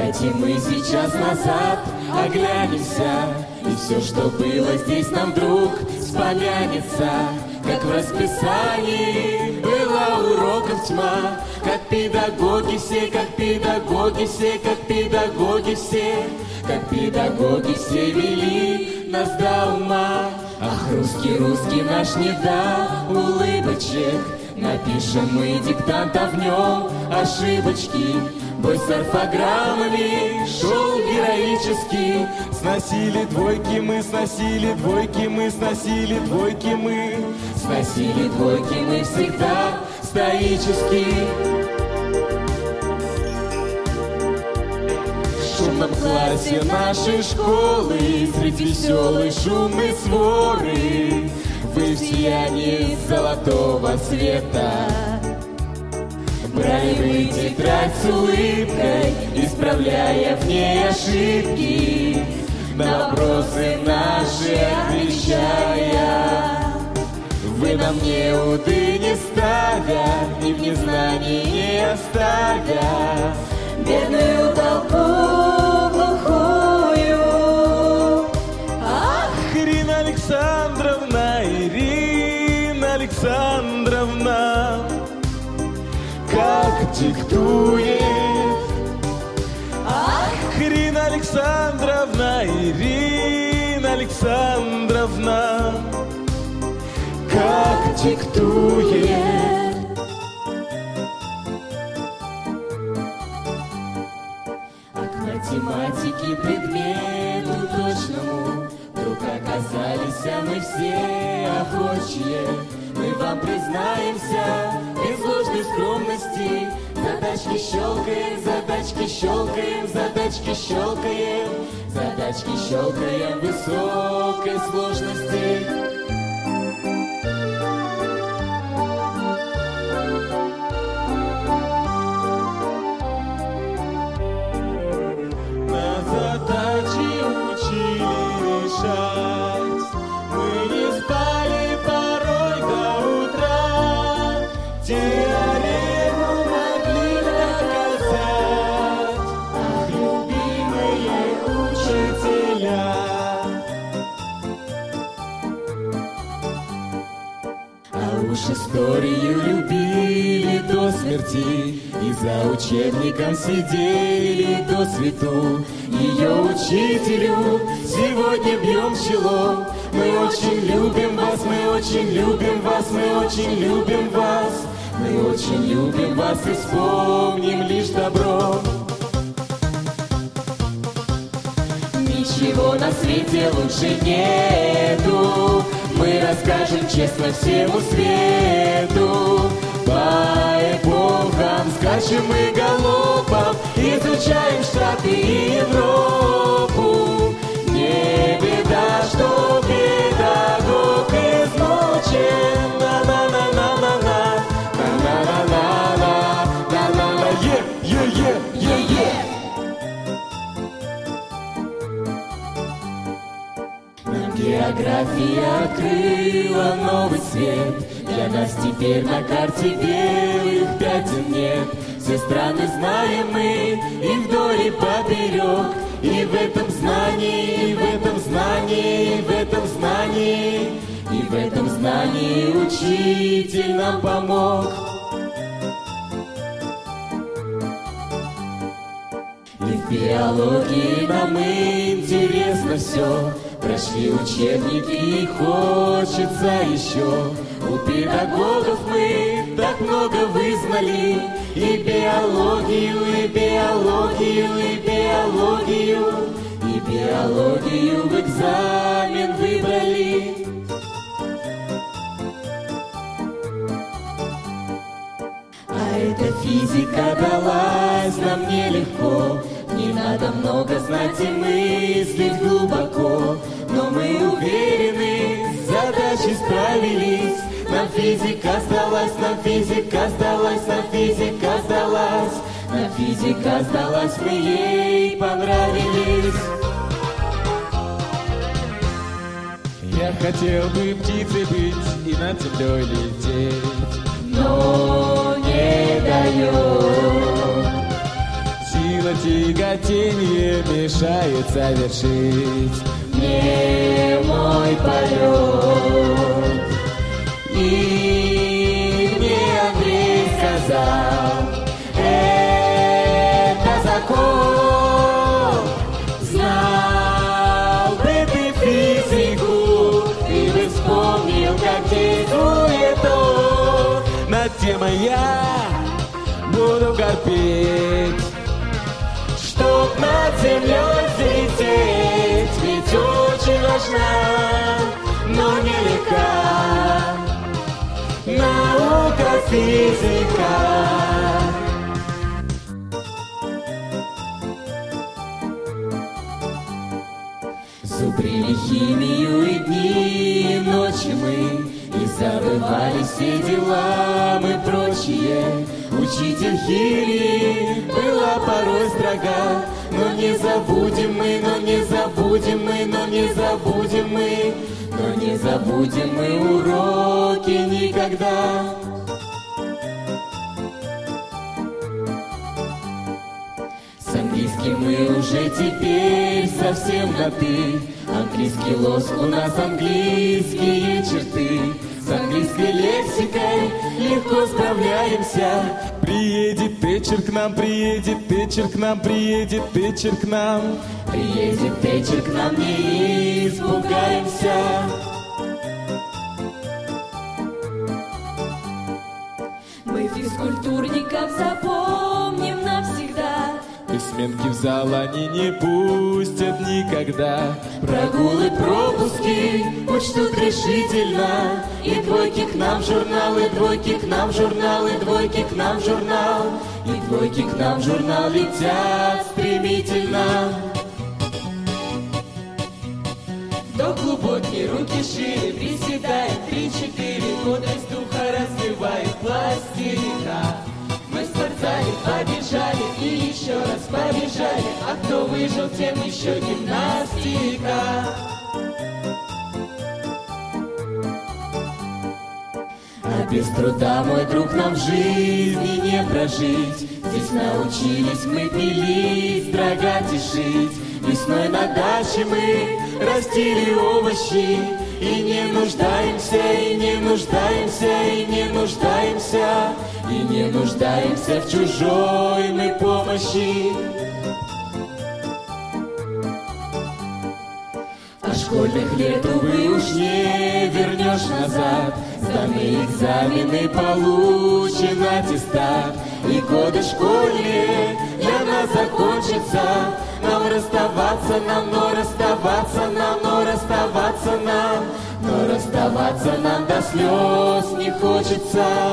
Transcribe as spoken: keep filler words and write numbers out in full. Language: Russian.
Давайте мы сейчас назад оглянемся, и все, что было здесь, нам вдруг вспомянется. Как в расписании была уроков тьма, как педагоги все, как педагоги все, как педагоги все, как педагоги все вели нас до ума. Ах, русский, русский наш не дал улыбочек, напишем мы диктант, а в нем ошибочки. Бой с орфограммами шел героически. Сносили двойки мы, сносили двойки мы, сносили двойки мы, сносили двойки мы всегда стоически. В шумном классе нашей школы, среди веселой шумной своры, вы в сиянии золотого света брали вы тетрадь с улыбкой, исправляя в ней ошибки, на вопросы наши отвечая. Вы нам неуды не ставя, и в незнании не оставя бедную толпу глухую. Ах, Ирина Александровна, Ирина Александровна, как диктует. Ах, Ирина Александровна, Ирина Александровна, как диктует. А к математике предмету точному вдруг оказались мы все охочие. Мы вам признаемся без ложной скромности, задачки щелкаем, задачки щелкаем, задачки щелкаем, задачки щелкаем высокой сложности. На задачи учили решать, мы не спали порой до утра, теорему могли доказать, ах, любимые учителя. А уж историю любили до смерти, и за учебником сидели до свету. Ее учителю сегодня бьем челом. Мы очень любим вас, мы очень любим вас, мы очень любим вас, мы очень любим вас и вспомним лишь добро. Ничего на свете лучше нету, мы расскажем честно всему свету. По эпохам скачем мы галопом, изучаем Штаты и Европу. Не беда, что педагог измучен. На-на-на-на-на-на, на-на-на-на-на, на-на-на, е-е-е-е-е. Нам география открыла новый свет. Для нас теперь на карте белых пятен нет. Все страны знаем мы и вдоль и поперек. И в этом знании, и в этом знании, и в этом знании, и в этом знании учитель нам помог. И в биологии нам интересно все. Прошли учебники и хочется еще. У педагогов мы так много вызнали. И биологию, и биологию, и биологию, и биологию в экзамен выбрали. А эта физика далась нам нелегко. Не надо много знать и мыслить глубоко. Но мы уверены, задачи справились. Нам физика сдалась, нам физика сдалась, нам физика сдалась, нам физика сдалась, мы ей понравились. Я хотел бы птицей быть и над землей лететь, но не дает. Сила тяготение мешает совершить мне мой полет. И мне Андрей сказал, это закон. Знал бы ты физику, ты бы вспомнил, как действует он. Над темой я буду корпеть, чтоб над землей взлететь, ведь очень важна, но нелегка наука физика. Зубрили химию и дни, и ночи мы, и забывали все дела мы прочие. Учитель химии была порой строга, но не забудем мы, но не забудем мы, но не забудем мы, но не забудем мы уроки никогда. С английским мы уже теперь совсем на «ты». Английский лоск у нас английские черты. С английской лексикой легко справляемся. Приедет Тэтчер к нам, приедет Тэтчер к нам, приедет Тэтчер к нам. Приедет Тэтчер к нам, не испугаемся. Мы физкультурников запомним навсегда. Бессменки в зал они не пустят никогда. Прогулы, пропуски учтут решительно. И двойки к нам в журнал, и двойки к нам в журнал, и двойки к нам в журнал, и двойки к нам в журнал летят стремительно. Вдох глубокий, руки шире, приседаем, три-четыре, бодрость духа развивает пластика. Мы в спортзале побежали и еще раз побежали, а кто выжил, тем еще гимнастика. А без труда, мой друг, нам в жизни не прожить. Здесь научились мы пилить, строгать и шить. Весной на даче мы растили овощи. И не нуждаемся, и не нуждаемся, и не нуждаемся, и не нуждаемся в чужой мы помощи. А школьных лет, увы, уж не вернешь назад. Сданные экзамены, получен аттестат. И годы школьные для нас закончатся. Нам расставаться, нам, но расставаться нам, но расставаться нам, но расставаться нам до слез не хочется.